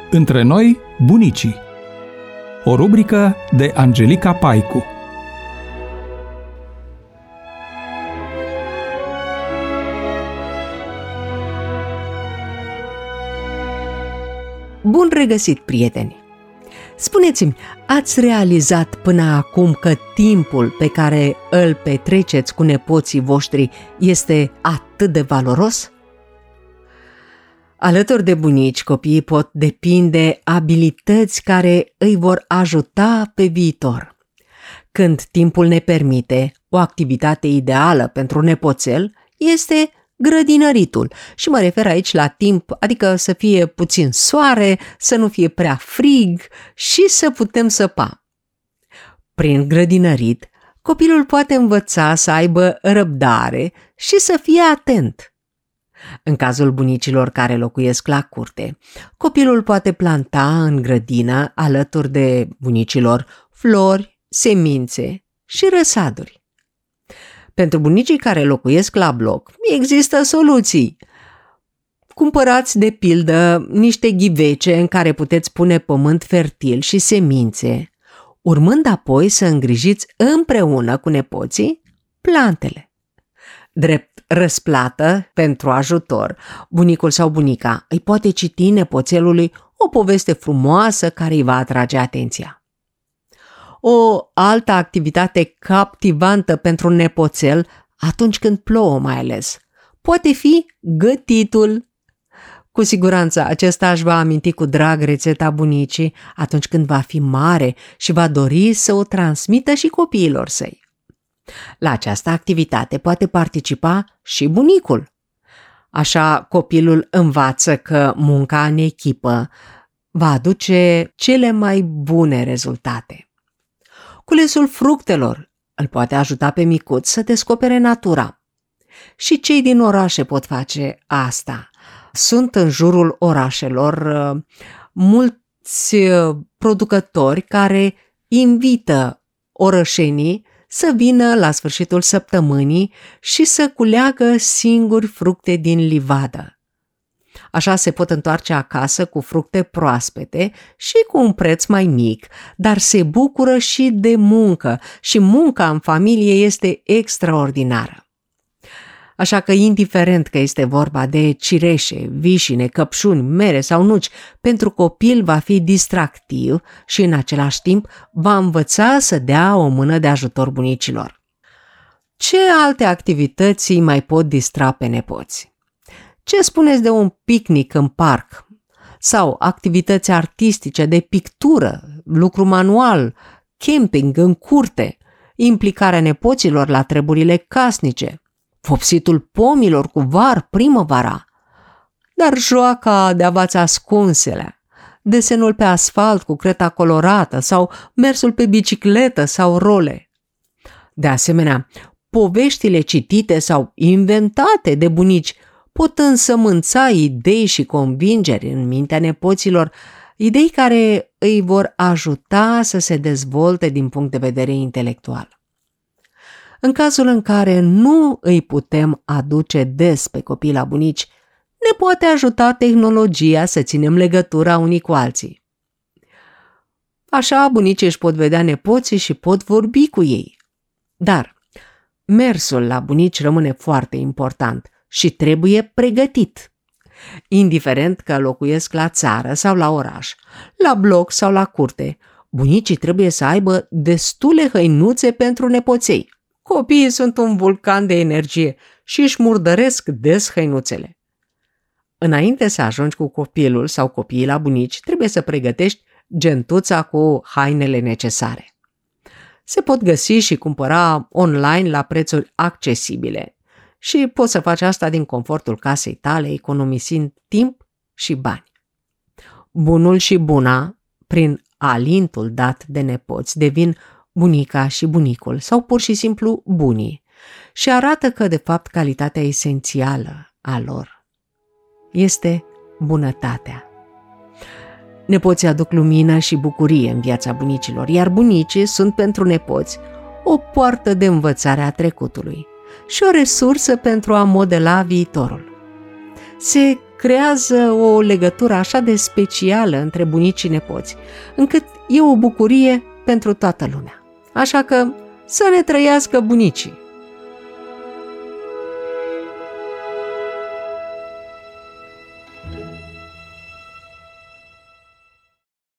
Între noi, bunicii. O rubrică de Angelica Paicu. Bun regăsit, prieteni! Spuneți-mi, ați realizat până acum că timpul pe care îl petreceți cu nepoții voștri este atât de valoros? Alături de bunici, copiii pot depinde abilități care îi vor ajuta pe viitor. Când timpul ne permite, o activitate ideală pentru nepoțel este grădinăritul. Și mă refer aici la timp, adică să fie puțin soare, să nu fie prea frig și să putem săpa. Prin grădinărit, copilul poate învăța să aibă răbdare și să fie atent. În cazul bunicilor care locuiesc la curte, copilul poate planta în grădină, alături de bunicilor, flori, semințe și răsaduri. Pentru bunicii care locuiesc la bloc, există soluții. Cumpărați, de pildă, niște ghivece în care puteți pune pământ fertil și semințe, urmând apoi să îngrijiți împreună cu nepoții plantele. Drept răsplată pentru ajutor, bunicul sau bunica îi poate citi nepoțelului o poveste frumoasă care îi va atrage atenția. O altă activitate captivantă pentru nepoțel, atunci când plouă mai ales, poate fi gătitul. Cu siguranță acesta își va aminti cu drag rețeta bunicii atunci când va fi mare și va dori să o transmită și copiilor săi. La această activitate poate participa și bunicul. Așa copilul învață că munca în echipă va aduce cele mai bune rezultate. Culesul fructelor îl poate ajuta pe micuț să descopere natura. Și cei din orașe pot face asta. Sunt în jurul orașelor mulți producători care invită orășenii să vină la sfârșitul săptămânii și să culeagă singuri fructe din livadă. Așa se pot întoarce acasă cu fructe proaspete și cu un preț mai mic, dar se bucură și de muncă și munca în familie este extraordinară. Așa că, indiferent că este vorba de cireșe, vișine, căpșuni, mere sau nuci, pentru copil va fi distractiv și în același timp va învăța să dea o mână de ajutor bunicilor. Ce alte activități îi mai pot distra pe nepoți? Ce spuneți de un picnic în parc? Sau activități artistice de pictură, lucru manual, camping în curte, implicarea nepoților la treburile casnice, vopsitul pomilor cu var primăvara, dar joaca de a-ți ascunsele, desenul pe asfalt cu creta colorată sau mersul pe bicicletă sau role. De asemenea, poveștile citite sau inventate de bunici pot însămânța idei și convingeri în mintea nepoților, idei care îi vor ajuta să se dezvolte din punct de vedere intelectual. În cazul în care nu îi putem aduce des pe copii la bunici, ne poate ajuta tehnologia să ținem legătura unii cu alții. Așa bunicii își pot vedea nepoții și pot vorbi cu ei. Dar mersul la bunici rămâne foarte important și trebuie pregătit. Indiferent că locuiesc la țară sau la oraș, la bloc sau la curte, bunicii trebuie să aibă destule hăinuțe pentru nepoței. Copiii sunt un vulcan de energie și își murdăresc des hăinuțele. Înainte să ajungi cu copilul sau copiii la bunici, trebuie să pregătești gentuța cu hainele necesare. Se pot găsi și cumpăra online la prețuri accesibile și poți să faci asta din confortul casei tale, economisind timp și bani. Bunul și buna, prin alintul dat de nepoți, devin bunica și bunicul sau pur și simplu bunii și arată că, de fapt, calitatea esențială a lor este bunătatea. Nepoții aduc lumină și bucurie în viața bunicilor, iar bunicii sunt pentru nepoți o poartă de învățare a trecutului și o resursă pentru a modela viitorul. Se creează o legătură așa de specială între bunici și nepoți, încât e o bucurie pentru toată lumea. Așa că să ne trăiască bunicii!